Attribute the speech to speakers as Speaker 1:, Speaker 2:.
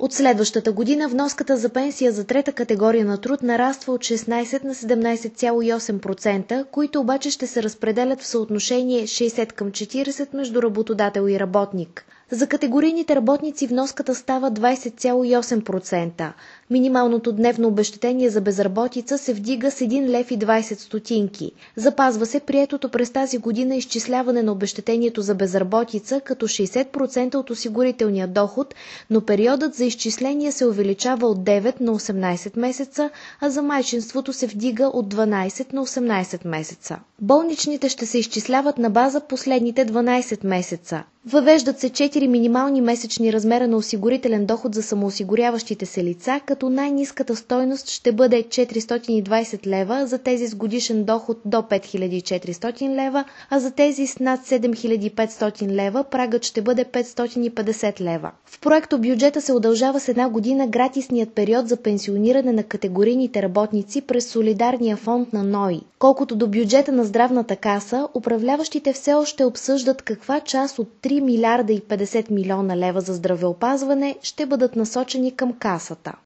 Speaker 1: От следващата година вноската за пенсия за трета категория на труд нараства от 16 на 17,8%, които обаче ще се разпределят в съотношение 60:40 между работодател и работник. За категорийните работници вноската става 20,8%. Минималното дневно обезщетение за безработица се вдига с 1,20 лв. Запазва се приетото през тази година изчисляване на обезщетението за безработица като 60% от осигурителния доход, но периодът за изчисление се увеличава от 9 на 18 месеца, а за майчинството се вдига от 12 на 18 месеца. Болничните ще се изчисляват на база последните 12 месеца. Въвеждат се 4 минимални месечни размера на осигурителен доход за самоосигуряващите се лица, като най-ниската стойност ще бъде 420 лева за тези с годишен доход до 5400 лева, а за тези с над 7500 лева прагът ще бъде 550 лева. В проекто бюджета се удължава с една година гратисният период за пенсиониране на категорийните работници през солидарния фонд на НОИ. Колкото до бюджета на здравната каса, управляващите все още обсъждат каква част от 3 милиарда и 50 милиона лева за здравеопазване ще бъдат насочени към касата.